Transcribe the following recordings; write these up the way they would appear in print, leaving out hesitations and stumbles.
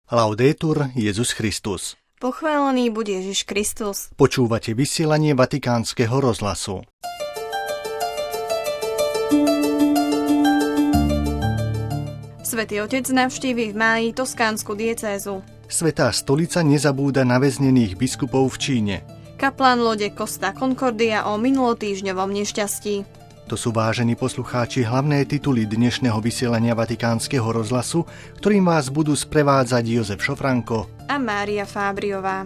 Laudetur Jesus Christus. Pochválený buď Ježiš Kristus. Počúvate vysielanie Vatikánskeho rozhlasu. Svätý Otec navštíví v máji Toskánsku diecézu. Svätá stolica nezabúda na väznených biskupov v Číne. Kaplán lode Costa Concordia o minulotýždňovom nešťastí. To sú, vážení poslucháči, hlavné tituly dnešného vysielania Vatikánskeho rozhlasu, ktorým vás budú sprevádzať Jozef Šofranko a Mária Fábriová.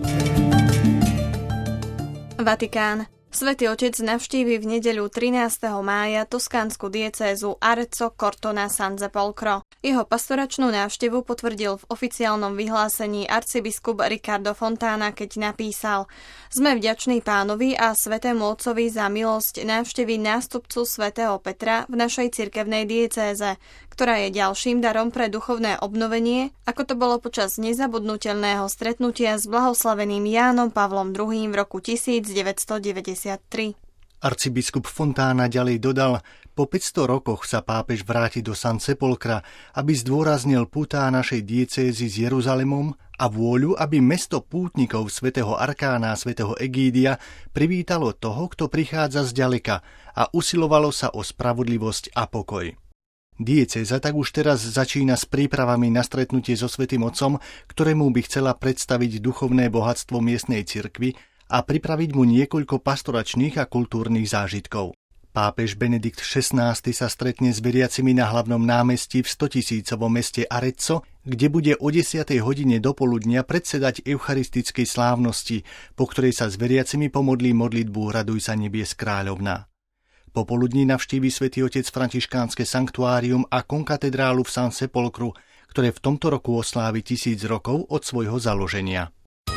Vatikán. Svätý Otec navštíví v nedeľu 13. mája toskánsku diecézu Arezzo Cortona San Sepolcro. Jeho pastoračnú návštevu potvrdil v oficiálnom vyhlásení arcibiskup Riccardo Fontana, keď napísal: Sme vďační Pánovi a Svätému Otcovi za milosť návštevy nástupcu svätého Petra v našej cirkevnej diecéze, ktorá je ďalším darom pre duchovné obnovenie, ako to bolo počas nezabudnutelného stretnutia s blahoslaveným Jánom Pavlom II v roku 1993. Arcibiskup Fontana ďalej dodal: Po 500 rokoch sa pápež vráti do San Sepolcra, aby zdôraznil putá našej diecézy s Jeruzalemom a vôľu, aby mesto pútnikov svätého Arkána a svätého Egídia privítalo toho, kto prichádza zďaleka, a usilovalo sa o spravodlivosť a pokoj. Diecéza tak už teraz začína s prípravami na stretnutie so Svätým Otcom, ktorému by chcela predstaviť duchovné bohatstvo miestnej cirkvi a pripraviť mu niekoľko pastoračných a kultúrnych zážitkov. Pápež Benedikt XVI sa stretne s veriacimi na hlavnom námestí v 100-tisícovom meste Arezzo, kde bude o 10. hodine dopoludnia predsedať eucharistickej slávnosti, po ktorej sa s veriacimi pomodlí modlitbu Raduj sa nebies kráľovná. Popoludní navštíví Svätý Otec františkánske sanktuárium a konkatedrálu v San Sepolcru, ktoré v tomto roku oslávi 1000 rokov od svojho založenia.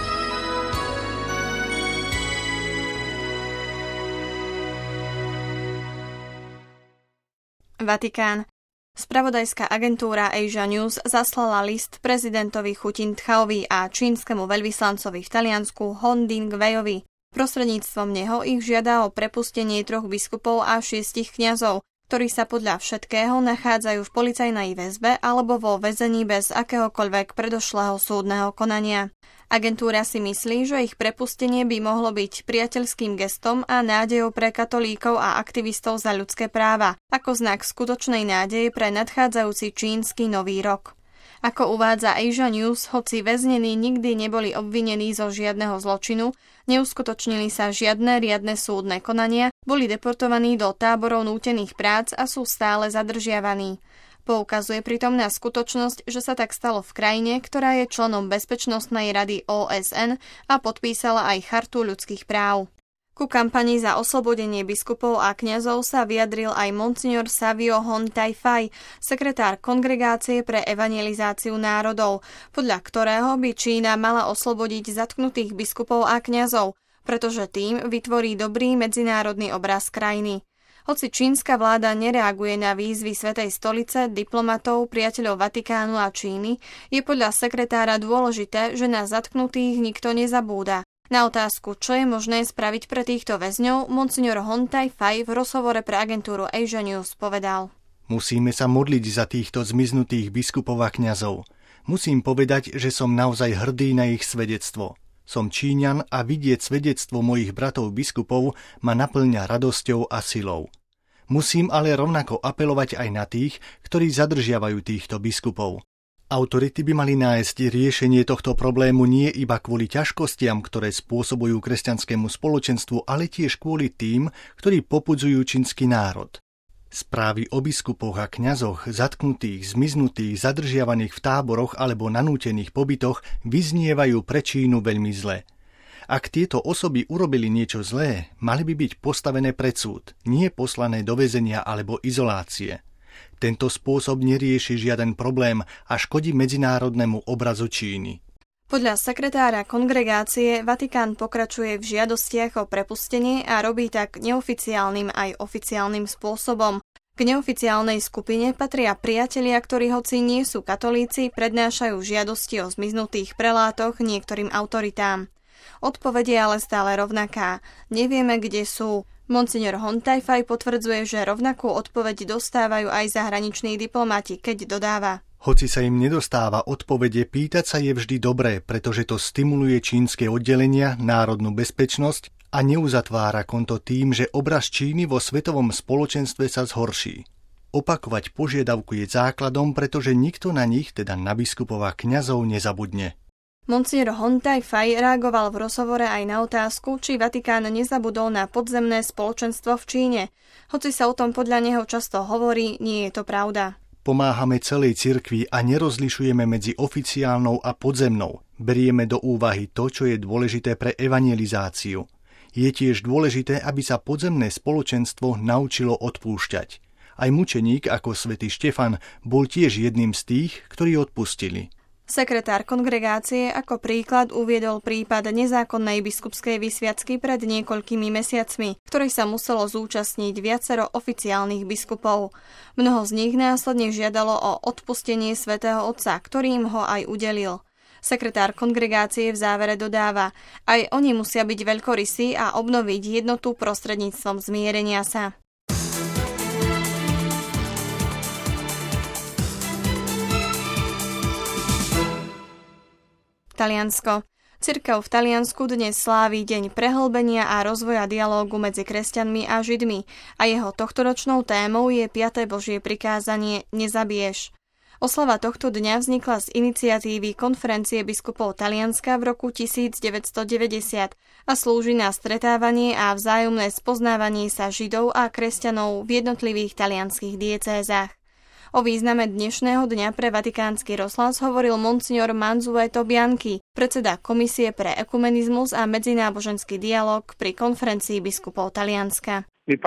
Vatikán. Spravodajská agentúra Asia News zaslala list prezidentovi Hu Jintao-ovi a čínskemu veľvyslancovi v Taliansku Hon Ding-weiovi. Prostredníctvom neho ich žiada o prepustenie 3 biskupov a 6 kňazov, ktorí sa podľa všetkého nachádzajú v policajnej väzbe alebo vo väzení bez akéhokoľvek predošlého súdneho konania. Agentúra si myslí, že ich prepustenie by mohlo byť priateľským gestom a nádejou pre katolíkov a aktivistov za ľudské práva, ako znak skutočnej nádeje pre nadchádzajúci čínsky nový rok. Ako uvádza Asia News, hoci väznení nikdy neboli obvinení zo žiadneho zločinu, neuskutočnili sa žiadne riadne súdne konania, boli deportovaní do táborov nútených prác a sú stále zadržiavaní. Poukazuje pritom na skutočnosť, že sa tak stalo v krajine, ktorá je členom Bezpečnostnej rady OSN a podpísala aj Chartu ľudských práv. Ku kampani za oslobodenie biskupov a kňazov sa vyjadril aj monsignor Savio Hon Tai-fai, sekretár Kongregácie pre evangelizáciu národov, podľa ktorého by Čína mala oslobodiť zatknutých biskupov a kňazov, pretože tým vytvorí dobrý medzinárodný obraz krajiny. Hoci čínska vláda nereaguje na výzvy Svätej stolice, diplomatov, priateľov Vatikánu a Číny, je podľa sekretára dôležité, že na zatknutých nikto nezabúda. Na otázku, čo je možné spraviť pre týchto väzňov, monsignor Hon Tai-fai v rozhovore pre agentúru Asia News povedal: Musíme sa modliť za týchto zmiznutých biskupov a kňazov. Musím povedať, že som naozaj hrdý na ich svedectvo. Som Číňan a vidieť svedectvo mojich bratov biskupov ma naplňa radosťou a silou. Musím ale rovnako apelovať aj na tých, ktorí zadržiavajú týchto biskupov. Autority by mali nájsť riešenie tohto problému nie iba kvôli ťažkostiam, ktoré spôsobujú kresťanskému spoločenstvu, ale tiež kvôli tým, ktorí popudzujú čínsky národ. Správy o biskupoch a kňazoch, zatknutých, zmiznutých, zadržiavaných v táboroch alebo nanútených pobytoch vyznievajú pre Čínu veľmi zle. Ak tieto osoby urobili niečo zlé, mali by byť postavené pred súd, nie poslané do väzenia alebo izolácie. Tento spôsob nerieši žiaden problém a škodí medzinárodnému obrazu Číny. Podľa sekretára kongregácie Vatikán pokračuje v žiadostiach o prepustenie a robí tak neoficiálnym aj oficiálnym spôsobom. K neoficiálnej skupine patria priatelia, ktorí hoci nie sú katolíci, prednášajú žiadosti o zmiznutých prelátoch niektorým autoritám. Odpoveď je ale stále rovnaká. Nevieme, kde sú. Monsignor Hon Tai-fai potvrdzuje, že rovnakú odpoveď dostávajú aj zahraniční diplomati, keď dodáva: Hoci sa im nedostáva odpovede, pýtať sa je vždy dobré, pretože to stimuluje čínske oddelenia, národnú bezpečnosť a neuzatvára konto tým, že obraz Číny vo svetovom spoločenstve sa zhorší. Opakovať požiadavku je základom, pretože nikto na nich, teda na biskupov a kňazov, nezabudne. Monsignor Hon Tai-fai reagoval v rozhovore aj na otázku, či Vatikán nezabudol na podzemné spoločenstvo v Číne. Hoci sa o tom podľa neho často hovorí, nie je to pravda. Pomáhame celej cirkvi a nerozlišujeme medzi oficiálnou a podzemnou. Berieme do úvahy to, čo je dôležité pre evangelizáciu. Je tiež dôležité, aby sa podzemné spoločenstvo naučilo odpúšťať. Aj mučeník ako svätý Štefan bol tiež jedným z tých, ktorí odpustili. Sekretár kongregácie ako príklad uviedol prípad nezákonnej biskupskej vysviacky pred niekoľkými mesiacmi, ktorej sa muselo zúčastniť viacero oficiálnych biskupov. Mnoho z nich následne žiadalo o odpustenie svätého Otca, ktorý im ho aj udelil. Sekretár kongregácie v závere dodáva, aj oni musia byť veľkorysí a obnoviť jednotu prostredníctvom zmierenia sa. Taliansko. Cirkev v Taliansku dnes slávi deň prehlbenia a rozvoja dialógu medzi kresťanmi a Židmi a jeho tohtoročnou témou je 5. Božie prikázanie Nezabiješ. Oslava tohto dňa vznikla z iniciatívy Konferencie biskupov Talianska v roku 1990 a slúži na stretávanie a vzájomné spoznávanie sa Židov a kresťanov v jednotlivých talianskych diecézach. O význame dnešného dňa pre Vatikánsky rozhlas hovoril monsignor Mansueto Bianchi, predseda Komisie pre ekumenizmus a medzináboženský dialog pri Konferencii biskupov Talianska.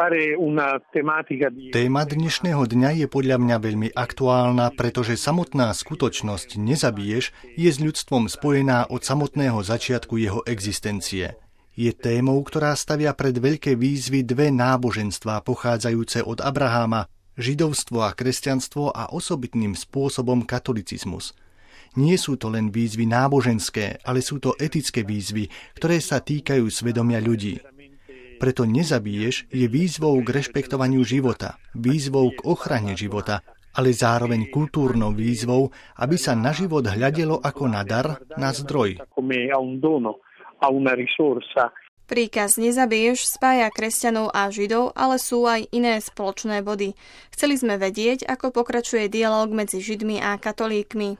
Téma dnešného dňa je podľa mňa veľmi aktuálna, pretože samotná skutočnosť nezabiješ je s ľudstvom spojená od samotného začiatku jeho existencie. Je témou, ktorá stavia pred veľké výzvy dve náboženstvá pochádzajúce od Abraháma, židovstvo a kresťanstvo a osobitným spôsobom katolicizmus. Nie sú to len výzvy náboženské, ale sú to etické výzvy, ktoré sa týkajú svedomia ľudí. Preto nezabiješ je výzvou k rešpektovaniu života, výzvou k ochrane života, ale zároveň kultúrnou výzvou, aby sa na život hľadelo ako na dar, na zdroj. Príkaz Nezabiješ spája kresťanov a Židov, ale sú aj iné spoločné body. Chceli sme vedieť, ako pokračuje dialóg medzi Židmi a katolíkmi.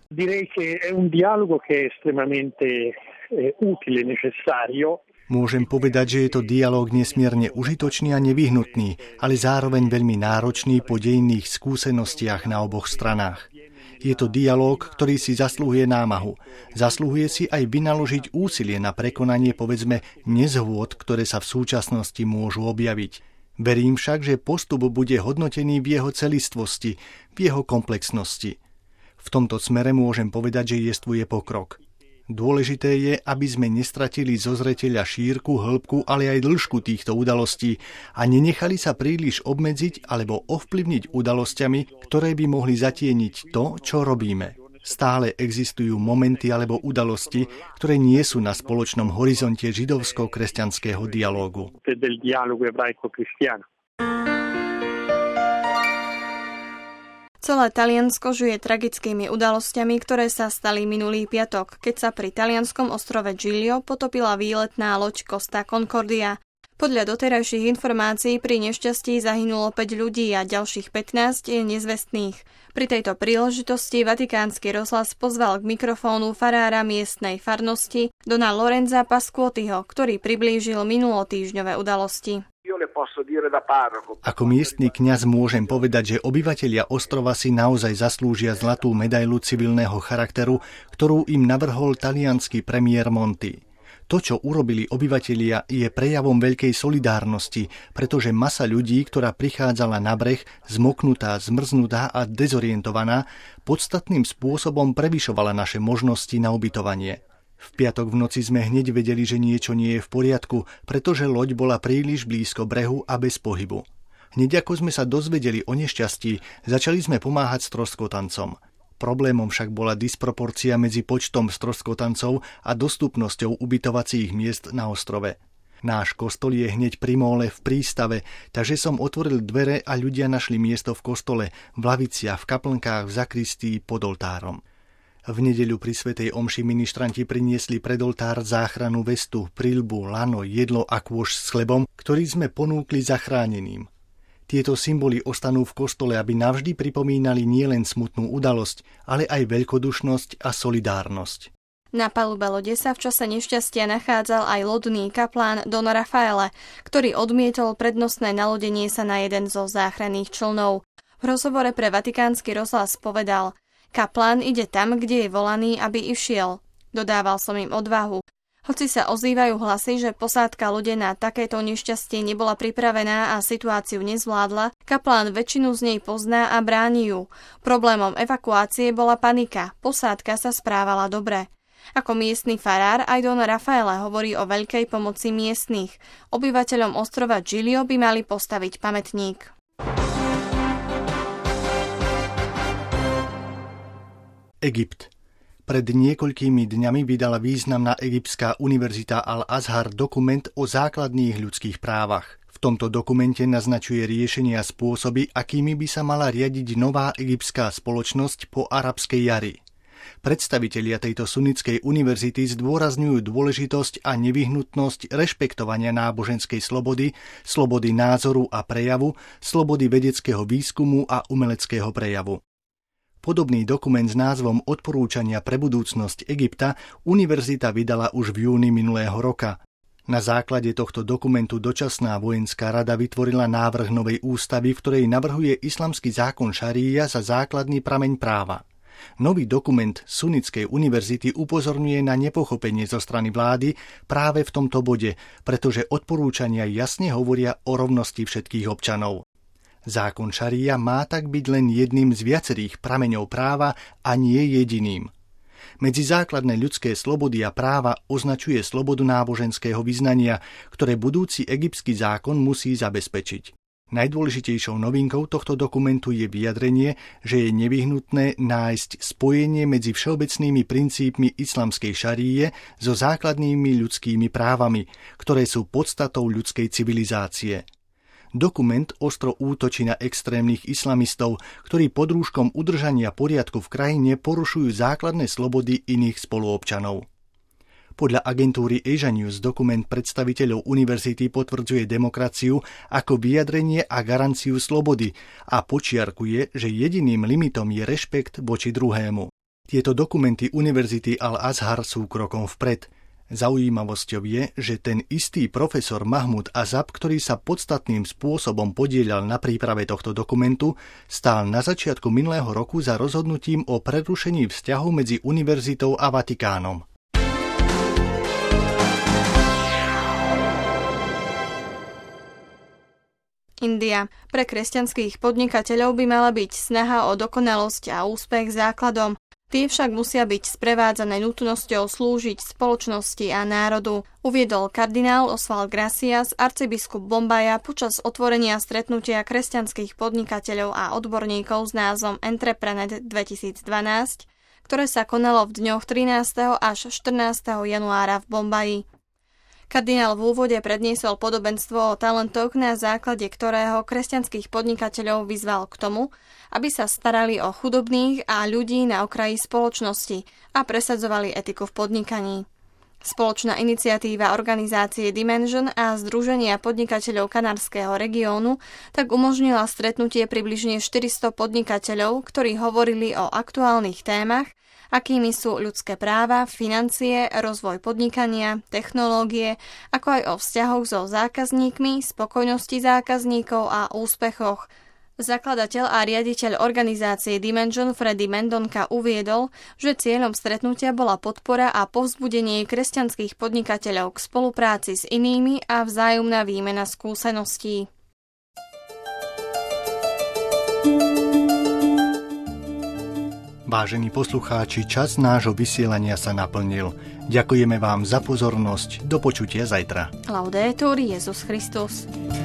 Môžem povedať, že je to dialóg nesmierne užitočný a nevyhnutný, ale zároveň veľmi náročný po dejinných skúsenostiach na oboch stranách. Je to dialóg, ktorý si zasluhuje námahu. Zasluhuje si aj vynaložiť úsilie na prekonanie, povedzme, nezhôd, ktoré sa v súčasnosti môžu objaviť. Verím však, že postup bude hodnotený v jeho celistvosti, v jeho komplexnosti. V tomto smere môžem povedať, že jestvuje pokrok. Dôležité je, aby sme nestratili zo zreteľa šírku, hĺbku, ale aj dĺžku týchto udalostí a nenechali sa príliš obmedziť alebo ovplyvniť udalosťami, ktoré by mohli zatieniť to, čo robíme. Stále existujú momenty alebo udalosti, ktoré nie sú na spoločnom horizonte židovsko-kresťanského dialógu. Celé Taliansko žije tragickými udalosťami, ktoré sa stali minulý piatok, keď sa pri talianskom ostrove Giglio potopila výletná loď Costa Concordia. Podľa doterajších informácií pri nešťastí zahynulo 5 ľudí a ďalších 15 je nezvestných. Pri tejto príležitosti Vatikánsky rozhlas pozval k mikrofónu farára miestnej farnosti Dona Lorenza Pasquottiho, ktorý priblížil minulotýždňové udalosti. Ako miestny kňaz môžem povedať, že obyvatelia ostrova si naozaj zaslúžia zlatú medailu civilného charakteru, ktorú im navrhol taliansky premiér Monti. To, čo urobili obyvatelia, je prejavom veľkej solidárnosti, pretože masa ľudí, ktorá prichádzala na breh, zmoknutá, zmrznutá a dezorientovaná, podstatným spôsobom prevyšovala naše možnosti na ubytovanie. V piatok v noci sme hneď vedeli, že niečo nie je v poriadku, pretože loď bola príliš blízko brehu a bez pohybu. Hneď ako sme sa dozvedeli o nešťastí, začali sme pomáhať stroskotancom. Problémom však bola disproporcia medzi počtom stroskotancov a dostupnosťou ubytovacích miest na ostrove. Náš kostol je hneď pri móle v prístave, takže som otvoril dvere a ľudia našli miesto v kostole, v laviciach, v kaplnkách, v zakristii, pod oltárom. V nedeľu pri svätej omši ministranti priniesli pred oltár záchrannú vestu, prilbu, lano, jedlo a kôš s chlebom, ktorý sme ponúkli zachráneným. Tieto symboly ostanú v kostole, aby navždy pripomínali nielen smutnú udalosť, ale aj veľkodušnosť a solidárnosť. Na palube lode sa v čase nešťastia nachádzal aj lodný kaplán Don Rafaele, ktorý odmietol prednostné nalodenie sa na jeden zo záchranných člnov. V rozhovore pre Vatikánsky rozhlas povedal: Kaplán ide tam, kde je volaný, aby išiel. Dodával som im odvahu. Hoci sa ozývajú hlasy, že posádka lode na takéto nešťastie nebola pripravená a situáciu nezvládla, kaplán väčšinu z nej pozná a bráni ju. Problémom evakuácie bola panika, posádka sa správala dobre. Ako miestny farár aj Don Rafaele hovorí o veľkej pomoci miestnych. Obyvateľom ostrova Giglio by mali postaviť pamätník. Egypt. Pred niekoľkými dňami vydala významná egyptská univerzita Al-Azhar dokument o základných ľudských právach. V tomto dokumente naznačuje riešenia a spôsoby, akými by sa mala riadiť nová egyptská spoločnosť po arabskej jari. Predstavitelia tejto sunnickej univerzity zdôrazňujú dôležitosť a nevyhnutnosť rešpektovania náboženskej slobody, slobody názoru a prejavu, slobody vedeckého výskumu a umeleckého prejavu. Podobný dokument s názvom Odporúčania pre budúcnosť Egypta univerzita vydala už v júni minulého roka. Na základe tohto dokumentu dočasná vojenská rada vytvorila návrh novej ústavy, v ktorej navrhuje islamský zákon šaríja za základný prameň práva. Nový dokument Sunnickej univerzity upozorňuje na nepochopenie zo strany vlády práve v tomto bode, pretože odporúčania jasne hovoria o rovnosti všetkých občanov. Zákon šaría má tak byť len jedným z viacerých prameňov práva a nie jediným. Medzi základné ľudské slobody a práva označuje slobodu náboženského vyznania, ktoré budúci egyptský zákon musí zabezpečiť. Najdôležitejšou novinkou tohto dokumentu je vyjadrenie, že je nevyhnutné nájsť spojenie medzi všeobecnými princípmi islamskej šaríje so základnými ľudskými právami, ktoré sú podstatou ľudskej civilizácie. Dokument ostro útočí na extrémnych islamistov, ktorí pod rúškom udržania poriadku v krajine porušujú základné slobody iných spoluobčanov. Podľa agentúry Asia News dokument predstaviteľov univerzity potvrdzuje demokraciu ako vyjadrenie a garanciu slobody a počiarkuje, že jediným limitom je rešpekt voči druhému. Tieto dokumenty univerzity Al-Azhar sú krokom vpred. Zaujímavosťou je, že ten istý profesor Mahmud Azab, ktorý sa podstatným spôsobom podieľal na príprave tohto dokumentu, stál na začiatku minulého roku za rozhodnutím o prerušení vzťahov medzi univerzitou a Vatikánom. India. Pre kresťanských podnikateľov by mala byť snaha o dokonalosť a úspech základom. Tie však musia byť sprevádzané nutnosťou slúžiť spoločnosti a národu, uviedol kardinál Oswald Gracias, arcibiskup Bombaja počas otvorenia stretnutia kresťanských podnikateľov a odborníkov s názvom Entrepreneur 2012, ktoré sa konalo v dňoch 13. až 14. januára v Bombaji. Kardinál v úvode predniesol podobenstvo o talentoch, na základe ktorého kresťanských podnikateľov vyzval k tomu, aby sa starali o chudobných a ľudí na okraji spoločnosti a presadzovali etiku v podnikaní. Spoločná iniciatíva organizácie Dimension a Združenia podnikateľov Kanárskeho regiónu tak umožnila stretnutie približne 400 podnikateľov, ktorí hovorili o aktuálnych témach, akými sú ľudské práva, financie, rozvoj podnikania, technológie, ako aj o vzťahoch so zákazníkmi, spokojnosti zákazníkov a úspechoch. Zakladateľ a riaditeľ organizácie Dimension Freddy Mendonca uviedol, že cieľom stretnutia bola podpora a povzbudenie kresťanských podnikateľov k spolupráci s inými a vzájomná výmena skúseností. Vážení poslucháči, čas nášho vysielania sa naplnil. Ďakujeme vám za pozornosť. Do počutia zajtra. Laudetur Jesus Christus.